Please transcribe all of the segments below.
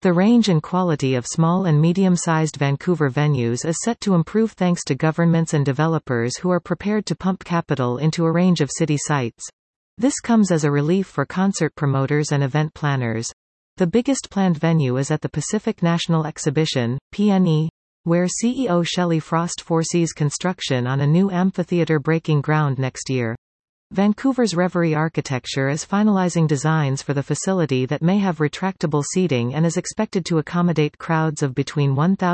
The range and quality of small and medium-sized Vancouver venues is set to improve thanks to governments and developers who are prepared to pump capital into a range of city sites. This comes as a relief for concert promoters and event planners. The biggest planned venue is at the Pacific National Exhibition, PNE, where CEO Shelley Frost foresees construction on a new amphitheater breaking ground next year. Vancouver's Reverie Architecture is finalizing designs for the facility that may have retractable seating and is expected to accommodate crowds of between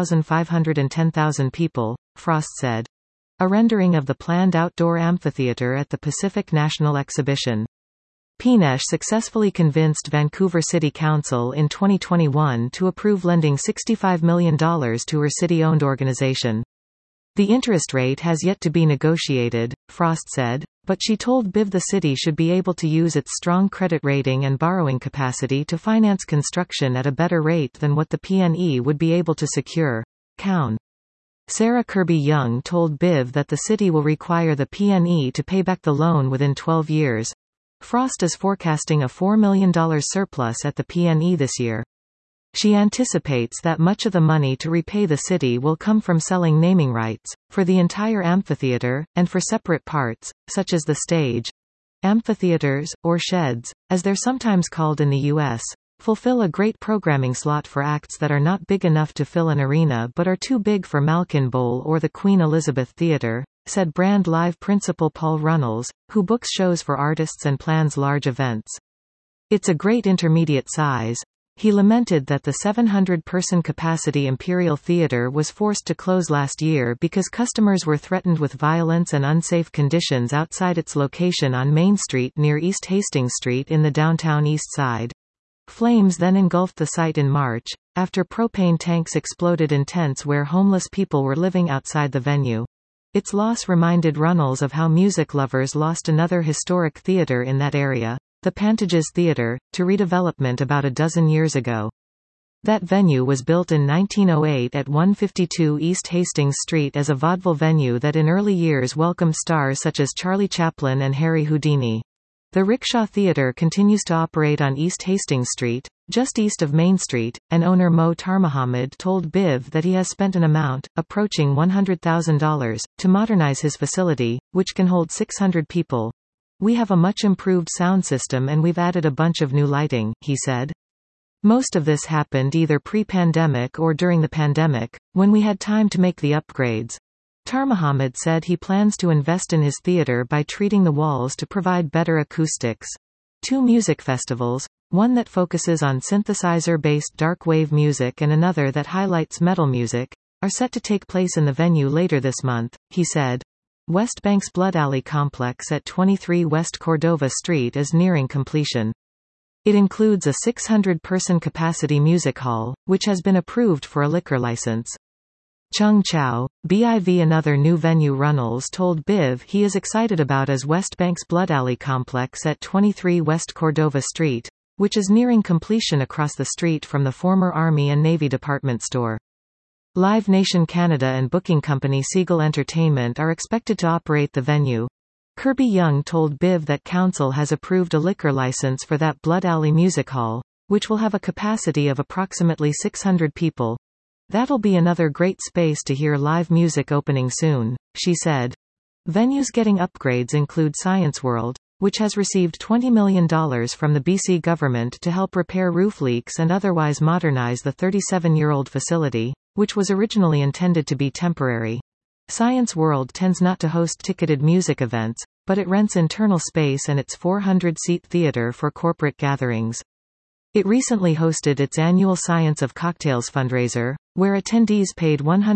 1,500 and 10,000 people, Frost said. A rendering of the planned outdoor amphitheater at the Pacific National Exhibition. PNEX successfully convinced Vancouver City Council in 2021 to approve lending $65 million to her city-owned organization. The interest rate has yet to be negotiated, Frost said, but she told BIV the city should be able to use its strong credit rating and borrowing capacity to finance construction at a better rate than what the PNE would be able to secure. Cown. Sarah Kirby-Young told BIV that the city will require the PNE to pay back the loan within 12 years. Frost is forecasting a $4 million surplus at the PNE this year. She anticipates that much of the money to repay the city will come from selling naming rights, for the entire amphitheater, and for separate parts, such as the stage. Amphitheaters, or sheds, as they're sometimes called in the U.S., fulfill a great programming slot for acts that are not big enough to fill an arena but are too big for Malkin Bowl or the Queen Elizabeth Theatre, said Brand Live principal Paul Runnels, who books shows for artists and plans large events. It's a great intermediate size. He lamented that the 700-person capacity Imperial Theatre was forced to close last year because customers were threatened with violence and unsafe conditions outside its location on Main Street near East Hastings Street in the downtown East Side. Flames then engulfed the site in March, after propane tanks exploded in tents where homeless people were living outside the venue. Its loss reminded Runnels of how music lovers lost another historic theatre in that area, the Pantages Theatre, to redevelopment about a dozen years ago. That venue was built in 1908 at 152 East Hastings Street as a vaudeville venue that in early years welcomed stars such as Charlie Chaplin and Harry Houdini. The Rickshaw Theatre continues to operate on East Hastings Street, just east of Main Street, and owner Mo Tarmohamed told BIV that he has spent an amount, approaching $100,000, to modernize his facility, which can hold 600 people. We have a much improved sound system and we've added a bunch of new lighting, he said. Most of this happened either pre-pandemic or during the pandemic, when we had time to make the upgrades. Tarmohamed said he plans to invest in his theater by treating the walls to provide better acoustics. 2 music festivals, one that focuses on synthesizer-based dark wave music and another that highlights metal music, are set to take place in the venue later this month, he said. Westbank's Blood Alley complex at 23 West Cordova Street is nearing completion. It includes a 600-person capacity music hall, which has been approved for a liquor license. Chung Chow, BIV. Another new venue Runnels told BIV he is excited about is Westbank's Blood Alley complex at 23 West Cordova Street, which is nearing completion across the street from the former Army and Navy department store. Live Nation Canada and booking company Seagull Entertainment are expected to operate the venue. Kirby-Young told BIV that council has approved a liquor license for that Blood Alley Music Hall, which will have a capacity of approximately 600 people. That'll be another great space to hear live music opening soon, she said. Venues getting upgrades include Science World, which has received $20 million from the BC government to help repair roof leaks and otherwise modernize the 37-year-old facility, which was originally intended to be temporary. Science World tends not to host ticketed music events, but it rents internal space and its 400-seat theater for corporate gatherings. It recently hosted its annual Science of Cocktails fundraiser, where attendees paid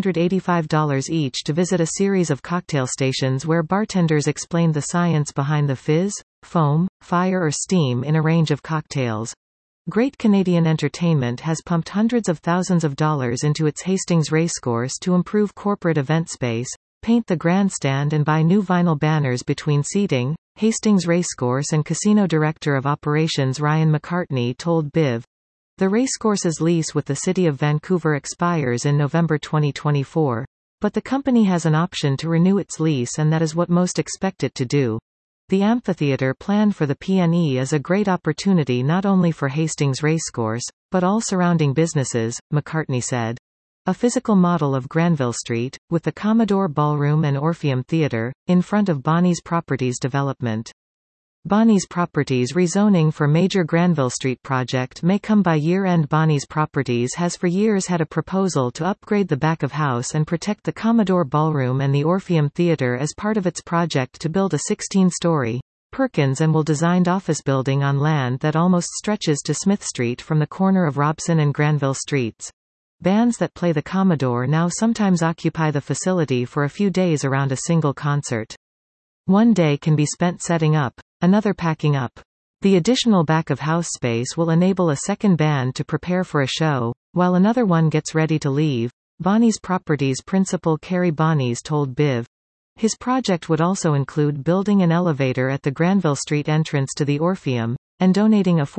$185 each to visit a series of cocktail stations where bartenders explained the science behind the fizz, foam, fire or steam in a range of cocktails. Great Canadian Entertainment has pumped hundreds of thousands of dollars into its Hastings Racecourse to improve corporate event space, paint the grandstand and buy new vinyl banners between seating. Hastings Racecourse and Casino Director of Operations Ryan McCartney told BIV. The racecourse's lease with the City of Vancouver expires in November 2024, but the company has an option to renew its lease and that is what most expect it to do. The amphitheater planned for the PNE is a great opportunity not only for Hastings Racecourse, but but all surrounding businesses, McCartney said. A physical model of Granville Street, with the Commodore Ballroom and Orpheum Theatre, in front of Bonnie's Properties development. Bonnie's Properties rezoning for major Granville Street project may come by year-end. Bonnie's Properties has for years had a proposal to upgrade the back of house and protect the Commodore Ballroom and the Orpheum Theatre as part of its project to build a 16-story Perkins and Will designed office building on land that almost stretches to Smith Street from the corner of Robson and Granville Streets. Bands that play the Commodore now sometimes occupy the facility for a few days around a single concert. One day can be spent setting up, another packing up. The additional back-of-house space will enable a second band to prepare for a show, while another one gets ready to leave, Bonnie's Properties principal Kerry Bonnies told BIV. His project would also include building an elevator at the Granville Street entrance to the Orpheum, and donating a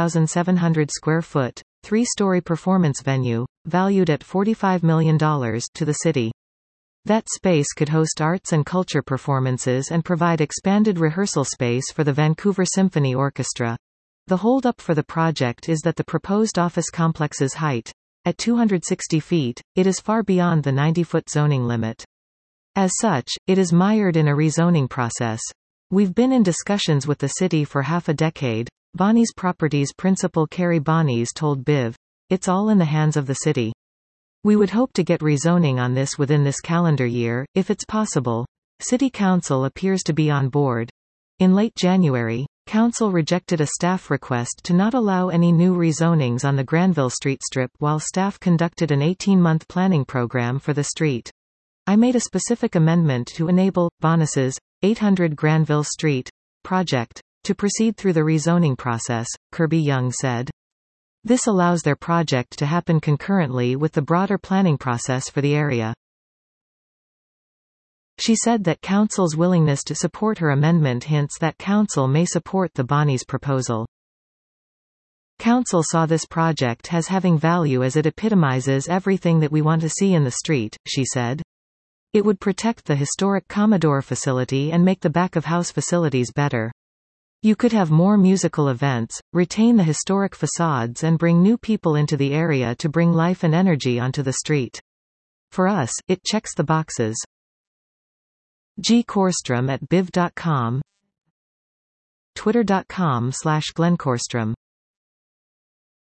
14,700 square foot, three-story performance venue, valued at $45 million, to the city. That space could host arts and culture performances and provide expanded rehearsal space for the Vancouver Symphony Orchestra. The hold-up for the project is that the proposed office complex's height. At 260 feet, it is far beyond the 90-foot zoning limit. As such, it is mired in a rezoning process. We've been in discussions with the city for half a decade, Bonnie's Properties principal Kerry Bonnies told BIV. It's all in the hands of the city. We would hope to get rezoning on this within this calendar year, if it's possible. City Council appears to be on board. In late January, Council rejected a staff request to not allow any new rezonings on the Granville Street strip while staff conducted an 18-month planning program for the street. I made a specific amendment to enable Bonnies' 800 Granville Street project to proceed through the rezoning process, Kirby Young said. This allows their project to happen concurrently with the broader planning process for the area. She said that Council's willingness to support her amendment hints that Council may support the Bonnies proposal. Council saw this project as having value as it epitomizes everything that we want to see in the street, she said. It would protect the historic Commodore facility and make the back-of-house facilities better. You could have more musical events, retain the historic facades and bring new people into the area to bring life and energy onto the street. For us, it checks the boxes. G. Korstrom at biv.com, twitter.com/GlenKorstrom